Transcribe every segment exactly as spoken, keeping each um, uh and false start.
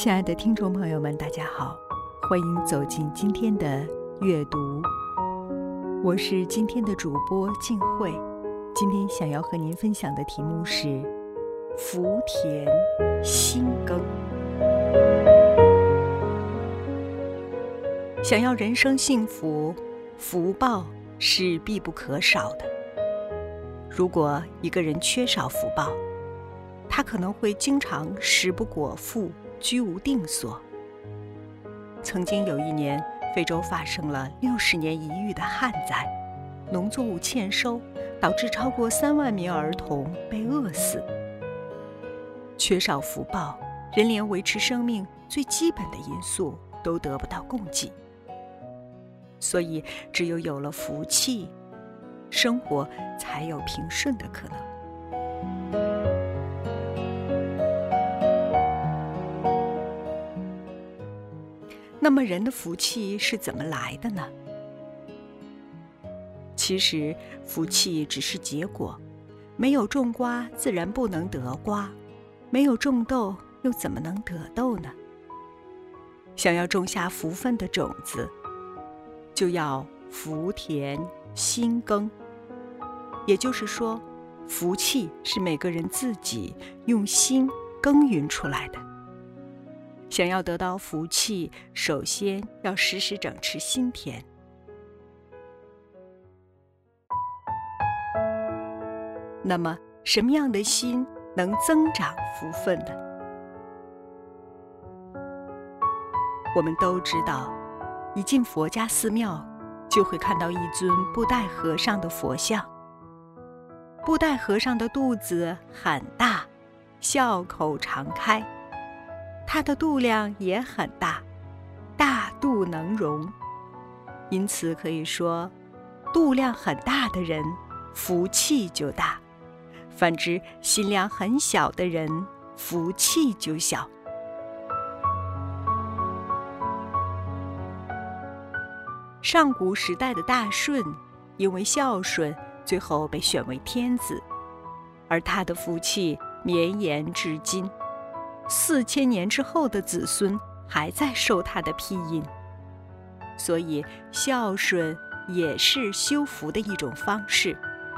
亲爱的听众朋友们，大家好，欢迎走进今天的阅读。我是今天的主播静慧，今天想要和您分享的题目是福田心耕。想要人生幸福，福报是必不可少的。如果一个人缺少福报，他可能会经常食不果腹，居无定所。曾经有一年，非洲发生了六十年一遇的旱灾，农作物欠收，导致超过三万名儿童被饿死。缺少福报，人连维持生命最基本的因素都得不到供给。所以，只有有了福气，生活才有平顺的可能。那么人的福气是怎么来的呢？其实福气只是结果，没有种瓜自然不能得瓜，没有种豆又怎么能得豆呢？想要种下福分的种子，就要福田心耕。也就是说，福气是每个人自己用心耕耘出来的。想要得到福气，首先要时时整饬心田。那么，什么样的心能增长福分呢？我们都知道，一进佛家寺庙，就会看到一尊布袋和尚的佛像。布袋和尚的肚子很大，笑口常开。它的肚量也很大，大肚能容，因此可以说，肚量很大的人，福气就大；反之，心量很小的人，福气就小。上古时代的大舜，因为孝顺，最后被选为天子，而他的福气绵延至今。四千年之后的子孙还在受他的庇荫，所以孝顺也是修福的一种方式。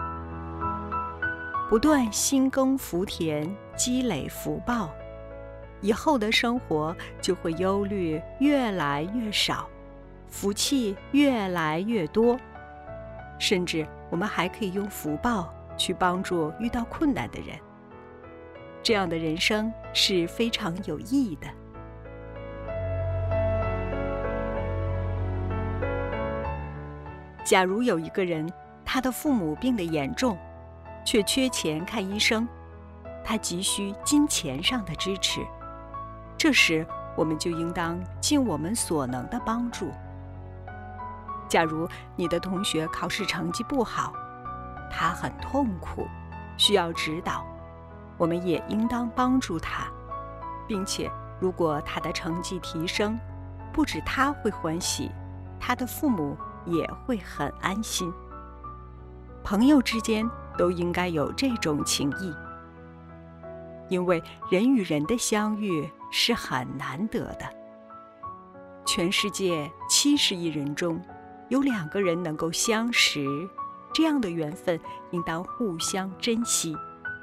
不断心耕福田，积累福报，以后的生活就会忧虑越来越少，福气越来越多。甚至我们还可以用福报去帮助遇到困难的人。这样的人生是非常有意义的。假如有一个人，他的父母病得严重，却缺钱看医生，他急需金钱上的支持，这时我们就应当尽我们所能的帮助。假如你的同学考试成绩不好，他很痛苦，需要指导，我们也应当帮助他，并且如果他的成绩提升，不止他会欢喜，他的父母也会很安心。朋友之间都应该有这种情谊，因为人与人的相遇是很难得的。全世界七十亿人中，有两个人能够相识，这样的缘分应当互相珍惜。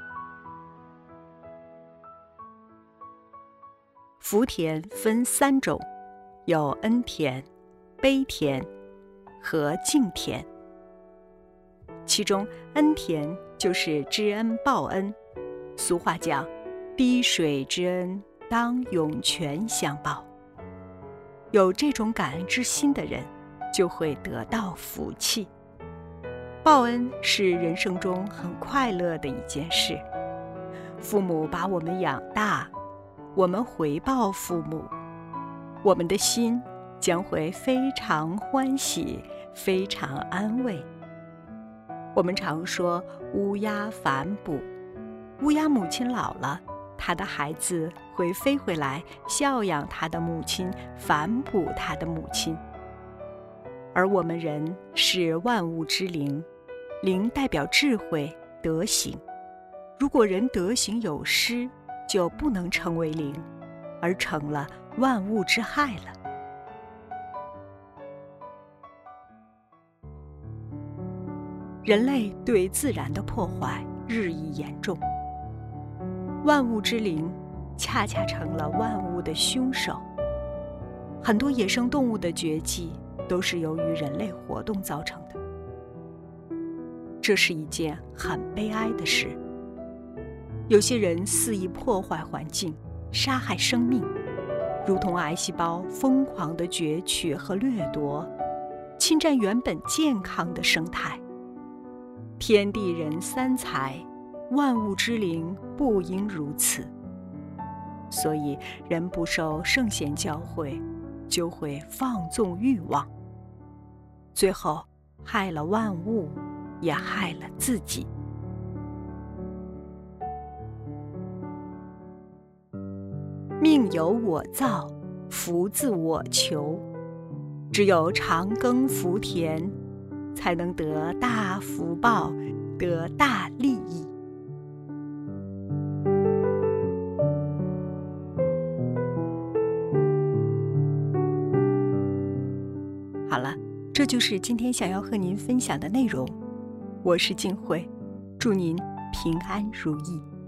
福田分三种，有恩田、悲田和敬田。其中恩田就是知恩报恩，俗话讲滴水之恩当涌泉相报。有这种感恩之心的人，就会得到福气。报恩是人生中很快乐的一件事。父母把我们养大，我们回报父母，我们的心将会非常欢喜，非常安慰。我们常说乌鸦反哺，乌鸦母亲老了，它的孩子会飞回来孝养它的母亲，反哺它的母亲。而我们人是万物之灵，灵代表智慧、德行。如果人德行有失，就不能称为灵。 而成了万物之害了。人类对自然的破坏日益严重，万物之灵恰恰成了万物的凶手。很多野生动物的绝迹都是由于人类活动造成的，这是一件很悲哀的事。有些人肆意破坏环境，杀害生命，如同癌细胞疯狂地攫取和掠夺，侵占原本健康的生态。天地人三才，万物之灵不应如此。所以人不受圣贤教诲，就会放纵欲望，最后害了万物，也害了自己。命由我造，福自我求。只有常耕福田，才能得大福报，得大利益。好了，这就是今天想要和您分享的内容。我是静慧，祝您平安如意。